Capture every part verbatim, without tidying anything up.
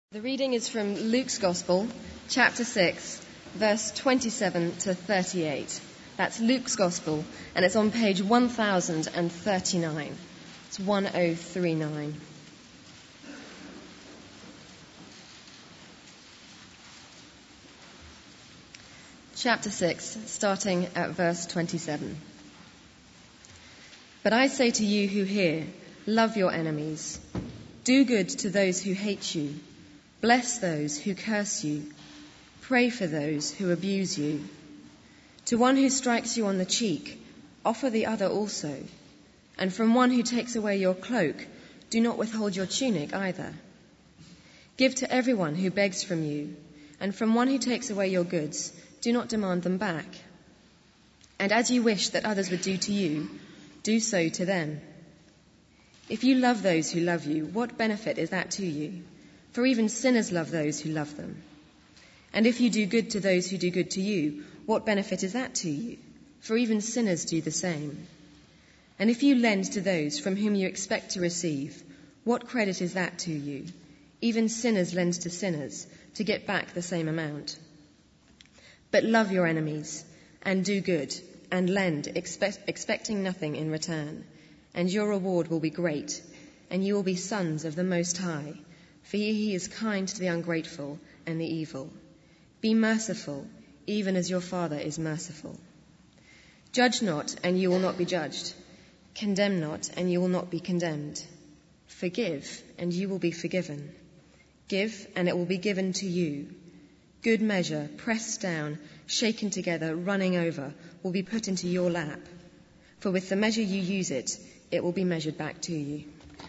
The reading is from Luke's Gospel, chapter six, verse twenty-seven to thirty-eight. That's Luke's Gospel, and it's on page one thousand thirty-nine. It's one thousand thirty-nine. Chapter six, starting at verse twenty-seven. But I say to you who hear, love your enemies. Do good to those who hate you. Bless those who curse you. Pray for those who abuse you. To one who strikes you on the cheek, offer the other also. And from one who takes away your cloak, do not withhold your tunic either. Give to everyone who begs from you, and from one who takes away your goods, do not demand them back. And as you wish that others would do to you, do so to them. If you love those who love you, what benefit is that to you? For even sinners love those who love them. And if you do good to those who do good to you, what benefit is that to you? For even sinners do the same. And if you lend to those from whom you expect to receive, what credit is that to you? Even sinners lend to sinners to get back the same amount. But love your enemies, and do good, and lend, expect, expecting nothing in return. And your reward will be great, and you will be sons of the Most High. For he is kind to the ungrateful and the evil. Be merciful, even as your Father is merciful. Judge not, and you will not be judged. Condemn not, and you will not be condemned. Forgive, and you will be forgiven. Give, and it will be given to you. Good measure, pressed down, shaken together, running over, will be put into your lap. For with the measure you use it, it will be measured back to you.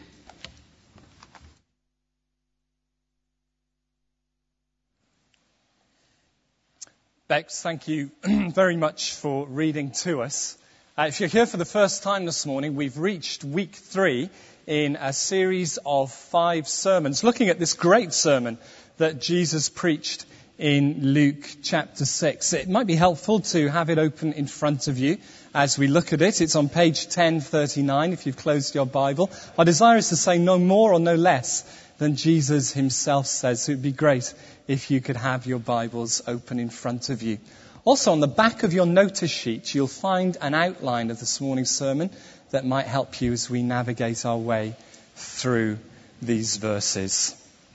Bex, thank you very much for reading to us. Uh, if you're here for the first time this morning, we've reached week three in a series of five sermons, looking at this great sermon that Jesus preached in Luke chapter six. It might be helpful to have it open in front of you as we look at it. It's on page ten thirty-nine if you've closed your Bible. Our desire is to say no more or no less than Jesus himself says. So it would be great if you could have your Bibles open in front of you. Also, on the back of your notice sheet, you'll find an outline of this morning's sermon that might help you as we navigate our way through these verses.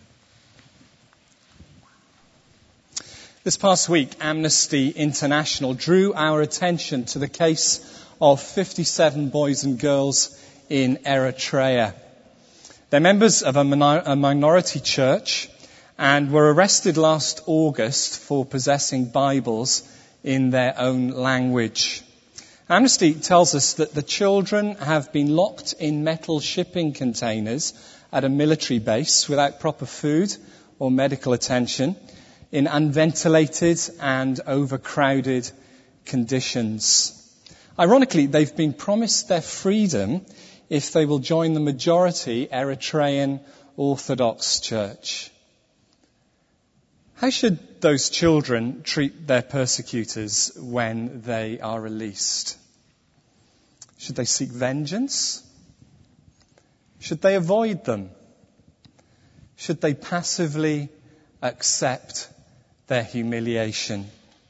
This past week, Amnesty International drew our attention to the case of fifty-seven boys and girls in Eritrea. They're members of a, minor- a minority church and were arrested last August for possessing Bibles in their own language. Amnesty tells us that the children have been locked in metal shipping containers at a military base without proper food or medical attention, in unventilated and overcrowded conditions. Ironically, they've been promised their freedom if they will join the majority Eritrean Orthodox Church. How should those children treat their persecutors when they are released? Should they seek vengeance? Should they avoid them? Should they passively accept their humiliation?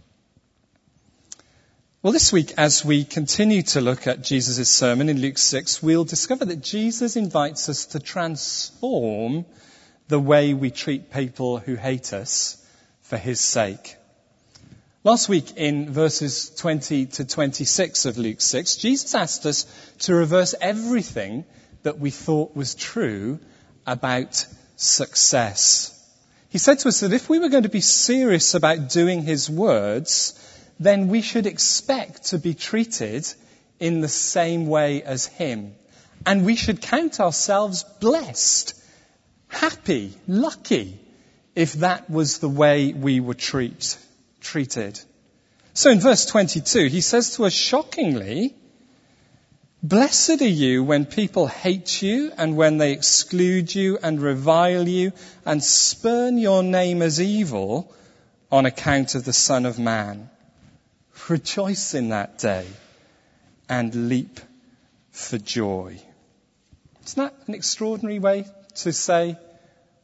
Well, this week, as we continue to look at Jesus' sermon in Luke six, we'll discover that Jesus invites us to transform the way we treat people who hate us for his sake. Last week, in verses twenty to twenty-six of Luke six, Jesus asked us to reverse everything that we thought was true about success. He said to us that if we were going to be serious about doing his words, then we should expect to be treated in the same way as him. And we should count ourselves blessed, happy, lucky, if that was the way we were treat, treated. So in verse twenty-two, he says to us shockingly, "Blessed are you when people hate you and when they exclude you and revile you and spurn your name as evil on account of the Son of Man. Rejoice in that day and leap for joy." Isn't that an extraordinary way to say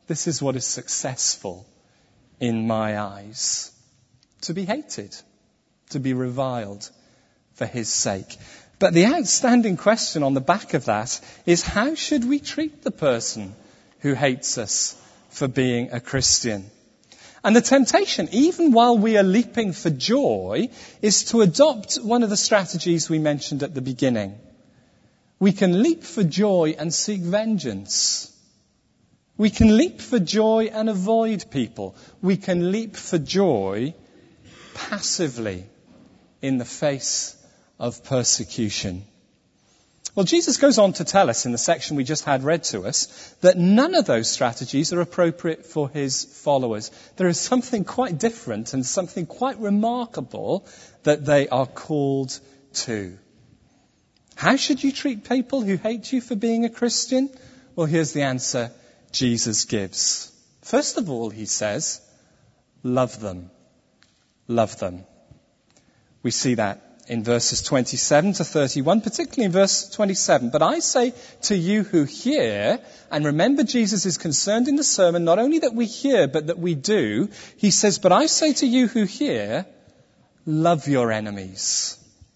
This is what is successful in my eyes. To be hated, to be reviled for his sake. But the outstanding question on the back of that is, how should we treat the person who hates us for being a Christian? And the temptation, even while we are leaping for joy, is to adopt one of the strategies we mentioned at the beginning. We can leap for joy and seek vengeance. We can leap for joy and avoid people. We can leap for joy passively in the face of persecution. Well, Jesus goes on to tell us in the section we just had read to us that none of those strategies are appropriate for his followers. There is something quite different and something quite remarkable that they are called to. How should you treat people who hate you for being a Christian? Well, here's the answer Jesus gives. First of all, he says, love them. Love them. We see that in verses twenty-seven to thirty-one, particularly in verse twenty-seven. But I say to you who hear, and remember Jesus is concerned in the sermon not only that we hear, but that we do. He says, but I say to you who hear, love your enemies.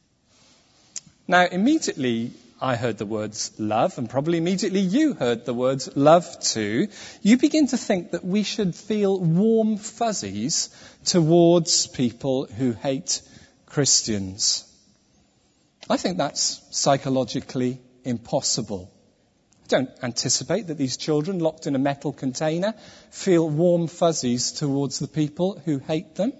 Now, immediately I heard the words love, and probably immediately you heard the words love too. You begin to think that we should feel warm fuzzies towards people who hate Christians. I think that's psychologically impossible. I don't anticipate that these children locked in a metal container feel warm fuzzies towards the people who hate them.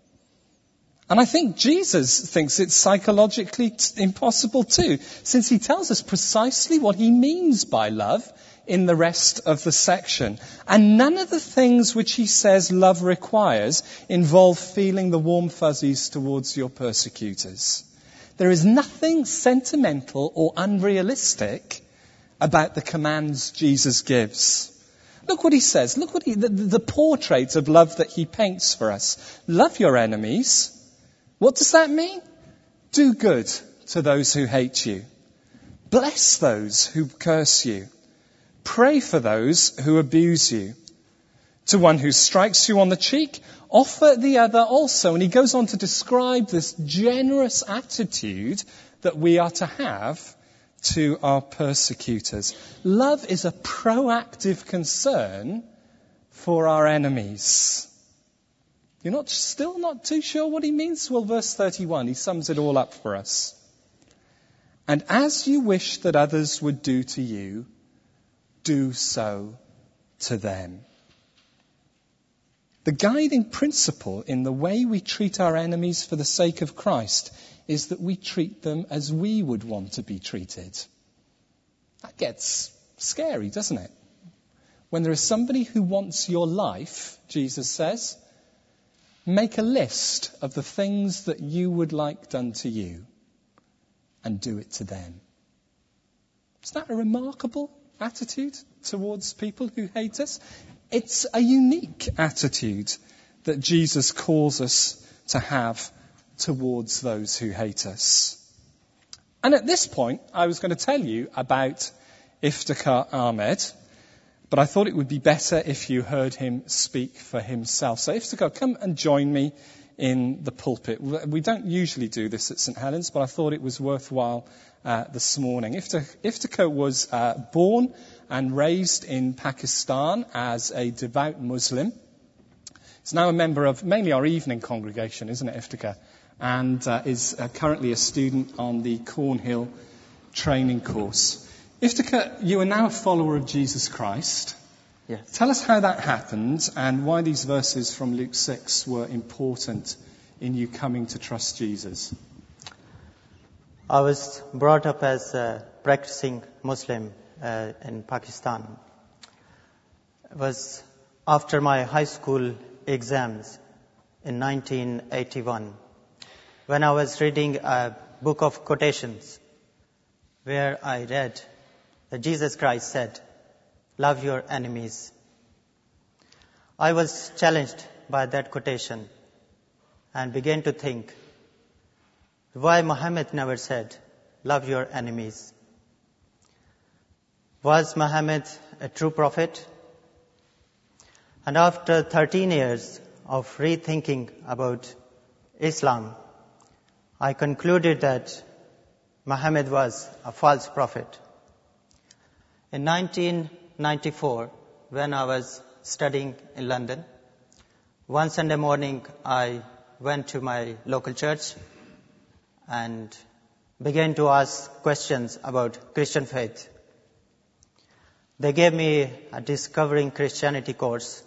And I think Jesus thinks it's psychologically t- impossible too, since he tells us precisely what he means by love in the rest of the section. And none of the things which he says love requires involve feeling the warm fuzzies towards your persecutors. There is nothing sentimental or unrealistic about the commands Jesus gives. Look what he says. Look what he, the, the portrait of love that he paints for us. Love your enemies. What does that mean? Do good to those who hate you. Bless those who curse you. Pray for those who abuse you. To one who strikes you on the cheek, offer the other also. And he goes on to describe this generous attitude that we are to have to our persecutors. Love is a proactive concern for our enemies. You're not still not too sure what he means? Well, verse thirty-one, he sums it all up for us. And as you wish that others would do to you, do so to them. The guiding principle in the way we treat our enemies for the sake of Christ is that we treat them as we would want to be treated. That gets scary, doesn't it? When there is somebody who wants your life, Jesus says, make a list of the things that you would like done to you and do it to them. Isn't that a remarkable attitude towards people who hate us? It's a unique attitude that Jesus calls us to have towards those who hate us. And at this point, I was going to tell you about Iftikhar Ahmed, but I thought it would be better if you heard him speak for himself. So Iftikhar, come and join me in the pulpit. We don't usually do this at St Helens, but I thought it was worthwhile uh, this morning. Iftikhar was uh, born and raised in Pakistan as a devout Muslim. He's now a member of mainly our evening congregation, isn't it, Iftikhar? And uh, is uh, currently a student on the Cornhill training course. Iftikhar, you are now a follower of Jesus Christ. Yes. Tell us how that happened and why these verses from Luke six were important in you coming to trust Jesus. I was brought up as a practicing Muslim uh, in Pakistan. It was after my high school exams in nineteen eighty-one, when I was reading a book of quotations where I read that Jesus Christ said, "Love your enemies." I was challenged by that quotation and began to think, why Muhammad never said, "Love your enemies"? Was Muhammad a true prophet? And after thirteen years of rethinking about Islam, I concluded that Muhammad was a false prophet. In nineteen ninety-four, when I was studying in London, one Sunday morning I went to my local church and began to ask questions about Christian faith. They gave me a Discovering Christianity course.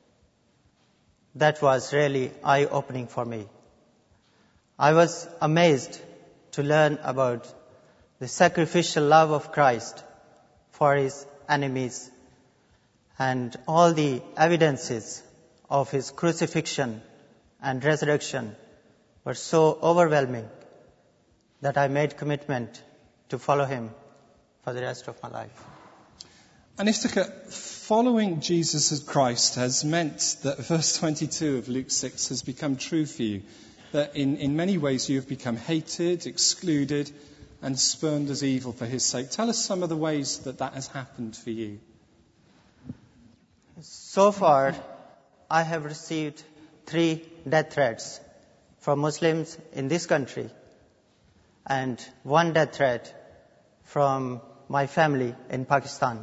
That was really eye-opening for me. I was amazed to learn about the sacrificial love of Christ for his enemies and all the evidences of his crucifixion and resurrection were so overwhelming that I made commitment to follow him for the rest of my life. And Iftikhar, following Jesus as Christ has meant that verse twenty-two of Luke six has become true for you, that in, in many ways you have become hated, excluded, and spurned as evil for his sake. Tell us some of the ways that that has happened for you. So far, I have received three death threats from Muslims in this country and one death threat from my family in Pakistan.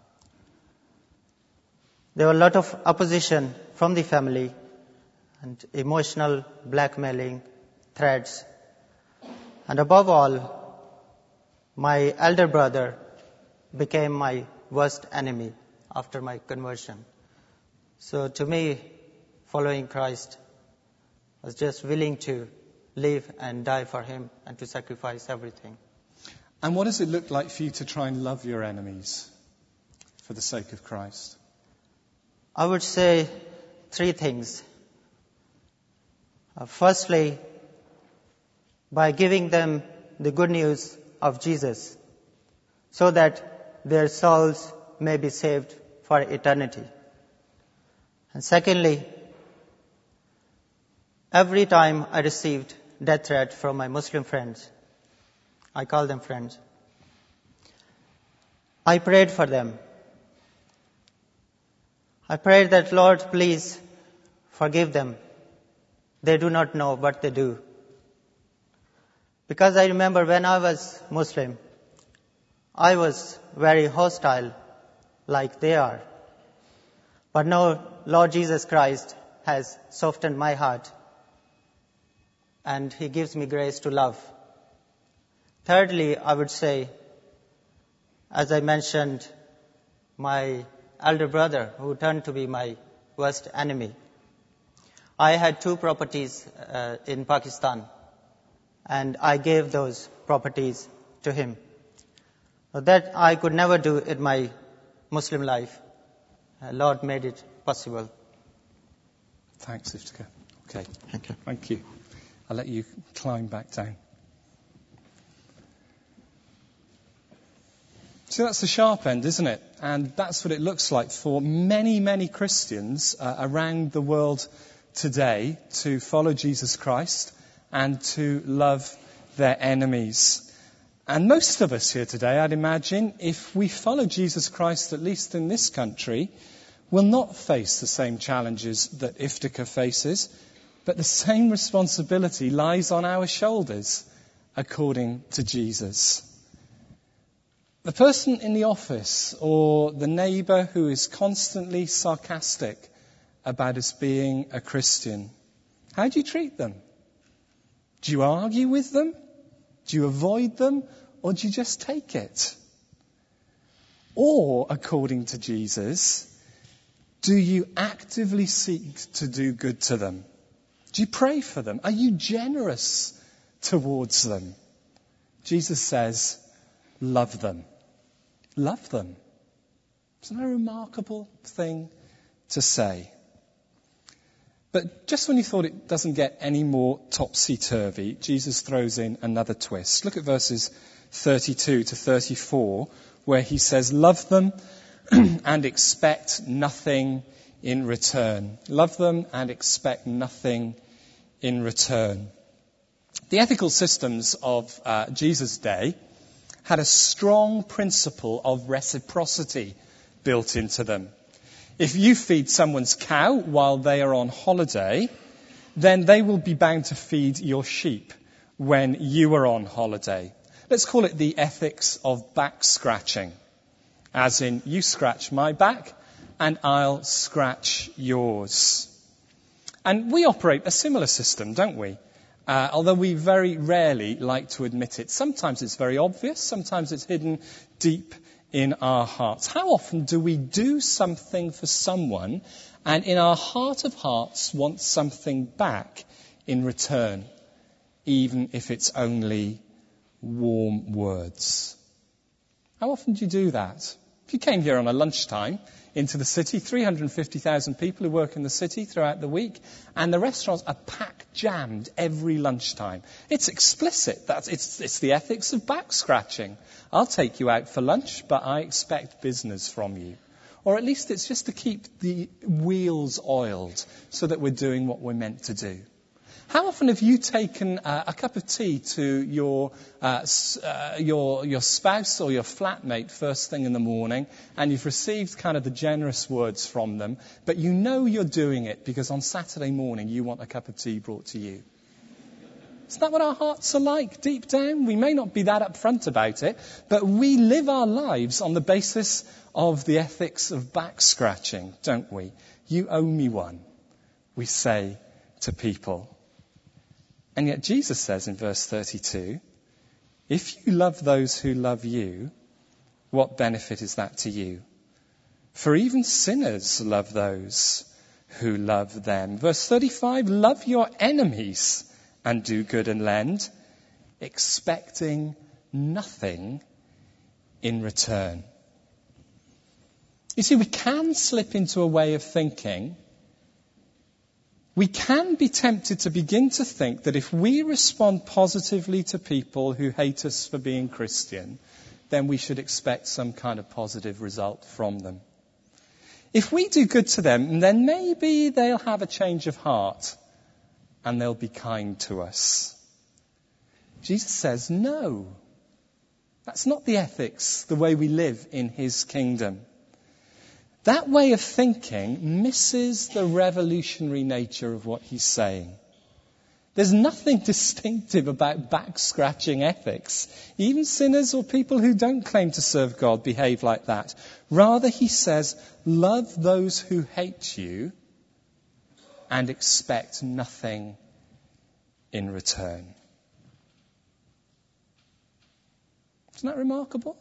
There were a lot of opposition from the family and emotional blackmailing, threats. And above all, my elder brother became my worst enemy after my conversion. So to me, following Christ was just willing to live and die for him and to sacrifice everything. And what does it look like for you to try and love your enemies for the sake of Christ? I would say three things. Uh, firstly, by giving them the good news of Jesus so that their souls may be saved for eternity. And secondly, every time I received death threat from my Muslim friends, I call them friends, I prayed for them. I prayed that, Lord, please forgive them. They do not know what they do. Because I remember when I was Muslim, I was very hostile like they are. But now Lord Jesus Christ has softened my heart and he gives me grace to love. Thirdly, I would say, as I mentioned, my elder brother who turned to be my worst enemy. I had two properties uh, in Pakistan and I gave those properties to him. That I could never do in my Muslim life. Uh, Lord made it possible. Thanks, Iftikhar. Okay. Thank you. Thank you. I'll let you climb back down. So that's the sharp end, isn't it? And that's what it looks like for many, many Christians uh, around the world today to follow Jesus Christ and to love their enemies. And most of us here today, I'd imagine, if we follow Jesus Christ, at least in this country, will not face the same challenges that Iftikhar faces, but the same responsibility lies on our shoulders, according to Jesus. The person in the office or the neighbour who is constantly sarcastic about us being a Christian, how do you treat them? Do you argue with them? Do you avoid them? Or do you just take it? Or, according to Jesus, do you actively seek to do good to them? Do you pray for them? Are you generous towards them? Jesus says, love them. Love them. Isn't that a remarkable thing to say? But just when you thought it doesn't get any more topsy-turvy, Jesus throws in another twist. Look at verses thirty-two to thirty-four, where he says, love them and expect nothing in return. Love them and expect nothing in return. The ethical systems of uh, Jesus' day had a strong principle of reciprocity built into them. If you feed someone's cow while they are on holiday, then they will be bound to feed your sheep when you are on holiday. Let's call it the ethics of back scratching. As in, you scratch my back and I'll scratch yours. And we operate a similar system, don't we? Uh, although we very rarely like to admit it. Sometimes it's very obvious, sometimes it's hidden deep in our hearts. How often do we do something for someone and in our heart of hearts want something back in return, even if it's only warm words? How often do you do that? If you came here on a lunchtime into the city, three hundred fifty thousand people who work in the city throughout the week, and the restaurants are packed, jammed every lunchtime. It's explicit. That's, it's, it's the ethics of back scratching. I'll take you out for lunch, but I expect business from you. Or at least it's just to keep the wheels oiled so that we're doing what we're meant to do. How often have you taken uh, a cup of tea to your, uh, uh, your your spouse or your flatmate first thing in the morning, and you've received kind of the generous words from them, but you know you're doing it because on Saturday morning you want a cup of tea brought to you? Isn't that what our hearts are like deep down? We may not be that upfront about it, but we live our lives on the basis of the ethics of back scratching, don't we? You owe me one, we say to people. And yet Jesus says in verse thirty-two, if you love those who love you, what benefit is that to you? For even sinners love those who love them. Verse thirty-five, love your enemies and do good and lend, expecting nothing in return. You see, we can slip into a way of thinking. We can be tempted to begin to think that if we respond positively to people who hate us for being Christian, then we should expect some kind of positive result from them. If we do good to them, then maybe they'll have a change of heart and they'll be kind to us. Jesus says, no, that's not the ethics, the way we live in his kingdom. That way of thinking misses the revolutionary nature of what he's saying. There's nothing distinctive about back-scratching ethics. Even sinners or people who don't claim to serve God behave like that. Rather, he says, love those who hate you and expect nothing in return. Isn't that remarkable?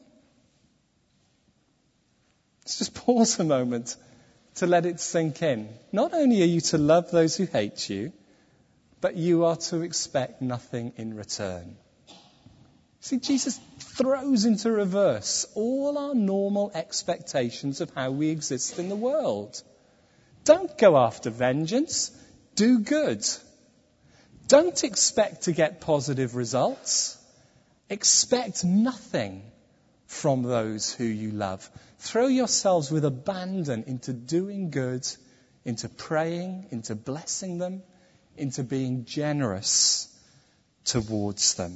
Let's just pause a moment to let it sink in. Not only are you to love those who hate you, but you are to expect nothing in return. See, Jesus throws into reverse all our normal expectations of how we exist in the world. Don't go after vengeance. Do good. Don't expect to get positive results. Expect nothing from those who you love. Throw yourselves with abandon into doing good, into praying, into blessing them, into being generous towards them.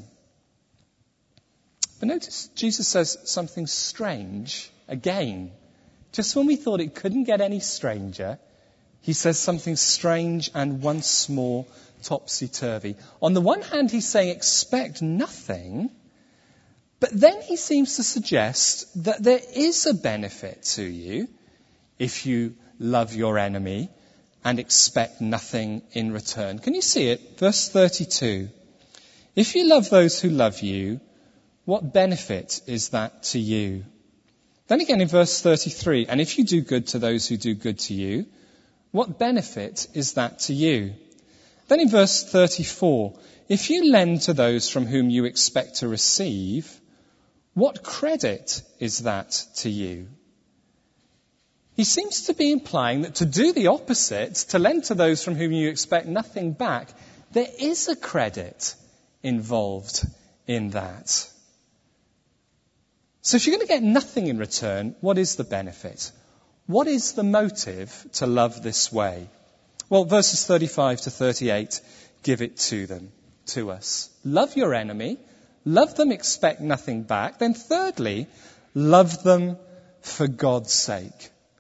But notice Jesus says something strange again. Just when we thought it couldn't get any stranger, he says something strange and once more topsy-turvy. On the one hand, he's saying expect nothing. But then he seems to suggest that there is a benefit to you if you love your enemy and expect nothing in return. Can you see it? Verse thirty-two. If you love those who love you, what benefit is that to you? Then again in verse thirty-three, and if you do good to those who do good to you, what benefit is that to you? Then in verse thirty-four, if you lend to those from whom you expect to receive, what credit is that to you? He seems to be implying that to do the opposite, to lend to those from whom you expect nothing back, there is a credit involved in that. So if you're going to get nothing in return, what is the benefit? What is the motive to love this way? Well, verses thirty-five to thirty-eight give it to them, to us. Love your enemy. Love them, expect nothing back. Then thirdly, love them for God's sake.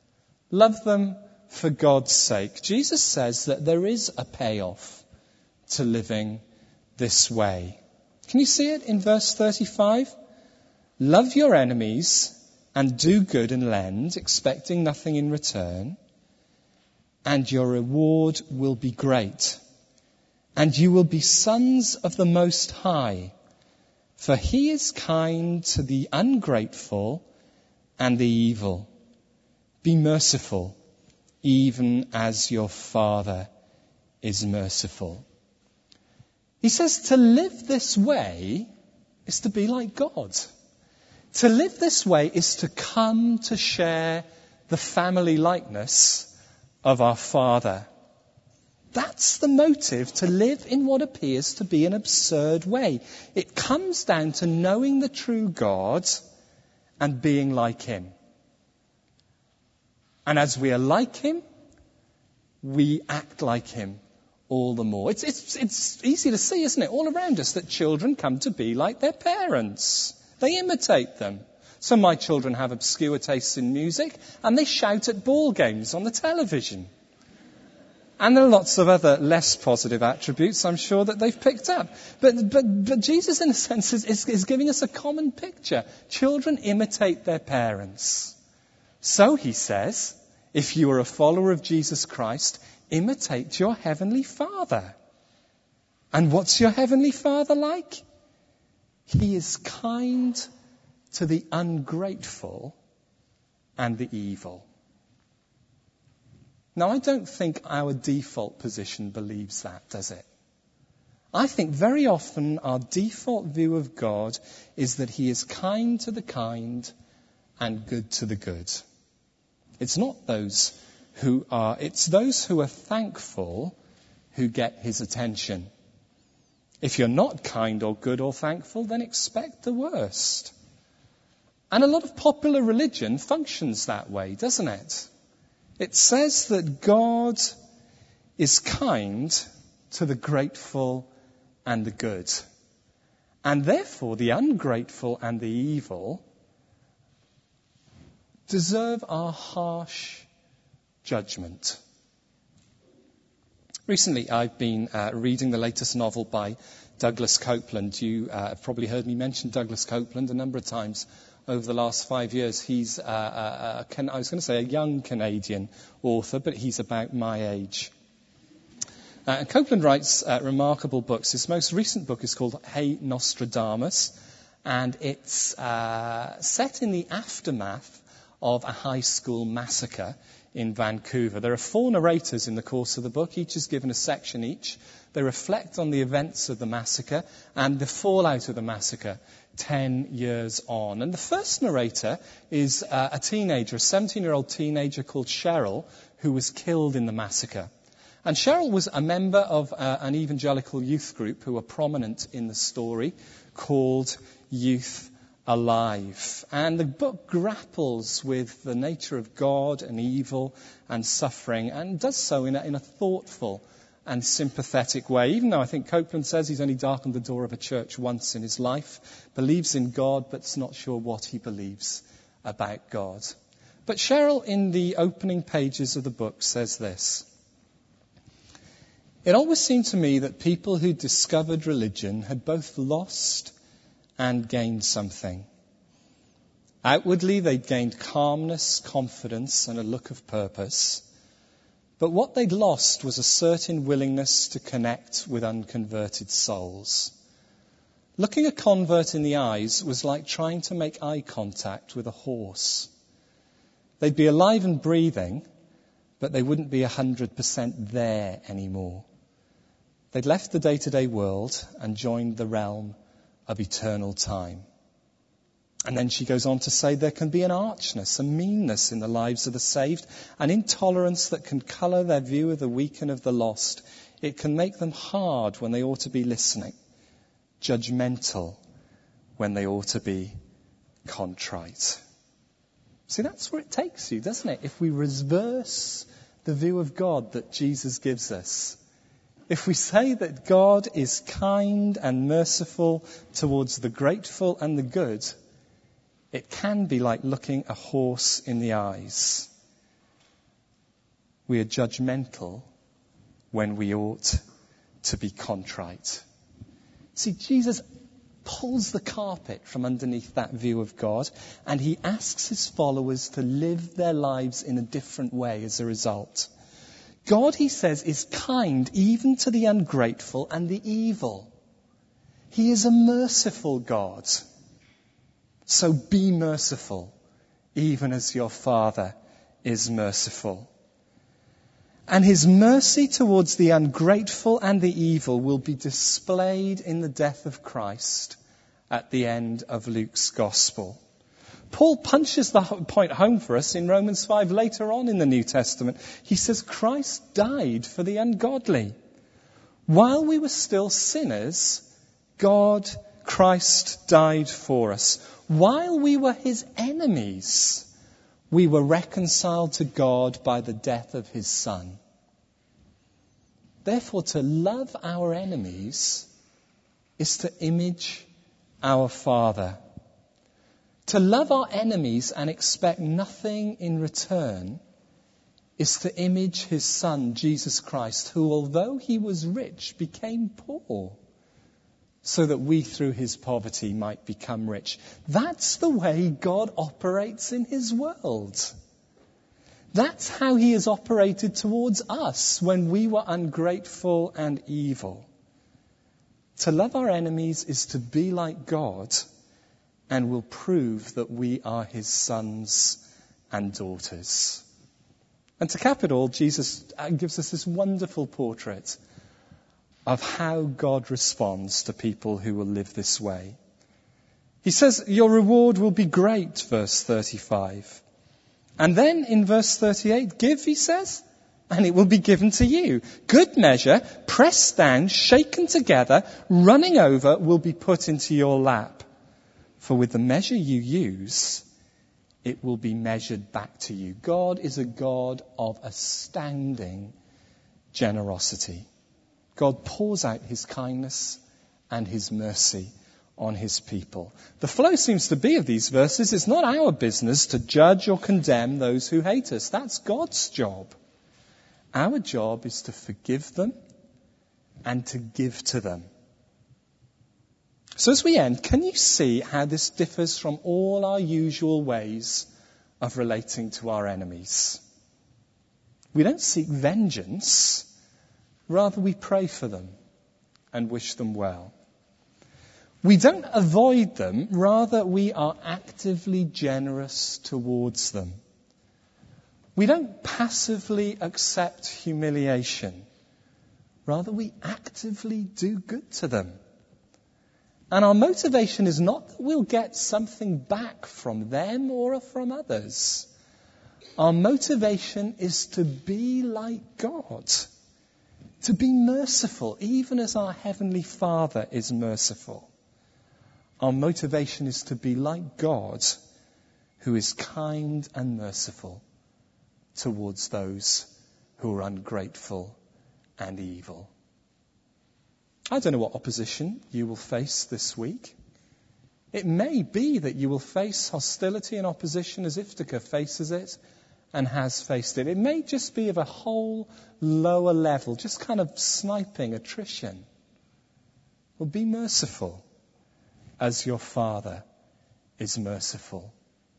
Love them for God's sake. Jesus says that there is a payoff to living this way. Can you see it in verse thirty-five? Love your enemies and do good and lend, expecting nothing in return, and your reward will be great. And you will be sons of the Most High, for he is kind to the ungrateful and the evil. Be merciful, even as your Father is merciful. He says to live this way is to be like God. To live this way is to come to share the family likeness of our Father. That's the motive to live in what appears to be an absurd way. It comes down to knowing the true God and being like him. And as we are like him, we act like him all the more. It's, it's, it's easy to see, isn't it, all around us, that children come to be like their parents. They imitate them. So my children have obscure tastes in music, and they shout at ball games on the television. And there are lots of other less positive attributes, I'm sure, that they've picked up. But, but, but Jesus, in a sense, is, is, is giving us a common picture. Children imitate their parents. So, he says, if you are a follower of Jesus Christ, imitate your heavenly Father. And what's your heavenly Father like? He is kind to the ungrateful and the evil. Now, I don't think our default position believes that, does it? I think very often our default view of God is that he is kind to the kind and good to the good. It's not those who are, it's those who are thankful who get his attention. If you're not kind or good or thankful, then expect the worst. And a lot of popular religion functions that way, doesn't it? It says that God is kind to the grateful and the good. And therefore, the ungrateful and the evil deserve our harsh judgment. Recently, I've been uh, reading the latest novel by Douglas Copeland. You uh, have probably heard me mention Douglas Copeland a number of times over the last five years. He's, uh, uh, a, a, I was going to say a young Canadian author, but he's about my age. Uh, and Copeland writes uh, remarkable books. His most recent book is called Hey Nostradamus, and it's uh, set in the aftermath of a high school massacre in Vancouver. There are four narrators in the course of the book. Each is given a section each. They reflect on the events of the massacre and the fallout of the massacre ten years on. And the first narrator is uh, a teenager, a seventeen-year-old teenager called Cheryl, who was killed in the massacre. And Cheryl was a member of uh, an evangelical youth group who were prominent in the story called Youth Alive. And the book grapples with the nature of God and evil and suffering, and does so in a, in a thoughtful and sympathetic way. Even though I think Copeland says he's only darkened the door of a church once in his life, believes in God, but's not sure what he believes about God. But Cheryl, in the opening pages of the book, says this: "It always seemed to me that people who discovered religion had both lost and gained something. Outwardly, they'd gained calmness, confidence, and a look of purpose. But what they'd lost was a certain willingness to connect with unconverted souls. Looking a convert in the eyes was like trying to make eye contact with a horse. They'd be alive and breathing, but they wouldn't be one hundred percent there anymore. They'd left the day-to-day world and joined the realm of eternal time." And then she goes on to say there can be an archness, a meanness in the lives of the saved, an intolerance that can colour their view of the weak and of the lost. It can make them hard when they ought to be listening, judgmental when they ought to be contrite. See, that's where it takes you, doesn't it? If we reverse the view of God that Jesus gives us, if we say that God is kind and merciful towards the grateful and the good, it can be like looking a horse in the eyes. We are judgmental when we ought to be contrite. See, Jesus pulls the carpet from underneath that view of God, and he asks his followers to live their lives in a different way as a result. God, he says, is kind even to the ungrateful and the evil. He is a merciful God. So be merciful, even as your Father is merciful. And his mercy towards the ungrateful and the evil will be displayed in the death of Christ at the end of Luke's Gospel. Paul punches the point home for us in Romans five later on in the New Testament. He says, Christ died for the ungodly. While we were still sinners, God, Christ died for us. While we were his enemies, we were reconciled to God by the death of his Son. Therefore, to love our enemies is to image our Father. To love our enemies and expect nothing in return is to image his Son, Jesus Christ, who, although he was rich, became poor, so that we through his poverty might become rich. That's the way God operates in his world. That's how he has operated towards us when we were ungrateful and evil. To love our enemies is to be like God, and will prove that we are his sons and daughters. And to cap it all, Jesus gives us this wonderful portrait of how God responds to people who will live this way. He says, your reward will be great, verse thirty-five. And then in verse thirty-eight, give, he says, and it will be given to you. Good measure, pressed down, shaken together, running over, will be put into your lap. For with the measure you use, it will be measured back to you. God is a God of astounding generosity. God pours out his kindness and his mercy on his people. The flow seems to be of these verses, it's not our business to judge or condemn those who hate us. That's God's job. Our job is to forgive them and to give to them. So as we end, can you see how this differs from all our usual ways of relating to our enemies? We don't seek vengeance. Rather, we pray for them and wish them well. We don't avoid them. Rather, we are actively generous towards them. We don't passively accept humiliation. Rather, we actively do good to them. And our motivation is not that we'll get something back from them or from others. Our motivation is to be like God. To be merciful, even as our Heavenly Father is merciful. Our motivation is to be like God, who is kind and merciful towards those who are ungrateful and evil. I don't know what opposition you will face this week. It may be that you will face hostility and opposition as Iftica faces it and has faced it. It may just be of a whole lower level, just kind of sniping attrition. Well, be merciful as your Father is merciful.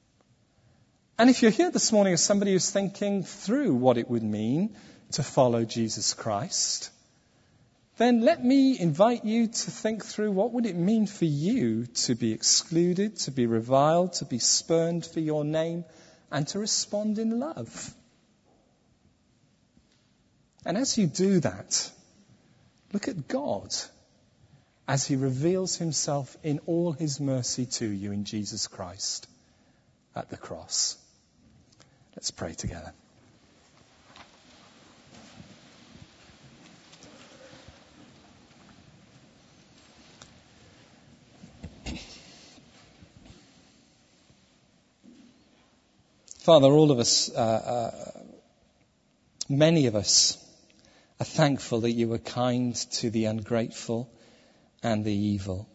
And if you're here this morning as somebody who's thinking through what it would mean to follow Jesus Christ, then let me invite you to think through what would it mean for you to be excluded, to be reviled, to be spurned for your name, and to respond in love. And as you do that, look at God as he reveals himself in all his mercy to you in Jesus Christ at the cross. Let's pray together. Father, all of us, uh, uh, many of us are thankful that you were kind to the ungrateful and the evil.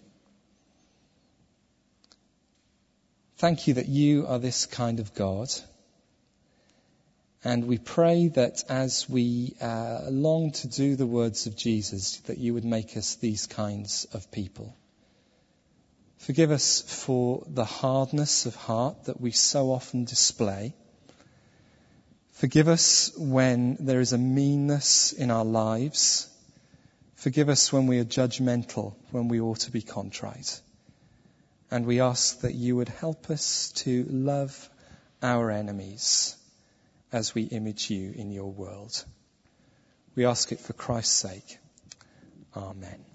Thank you that you are this kind of God. And we pray that as we uh, long to do the words of Jesus, that you would make us these kinds of people. Forgive us for the hardness of heart that we so often display. Forgive us when there is a meanness in our lives. Forgive us when we are judgmental, when we ought to be contrite. And we ask that you would help us to love our enemies as we image you in your world. We ask it for Christ's sake. Amen.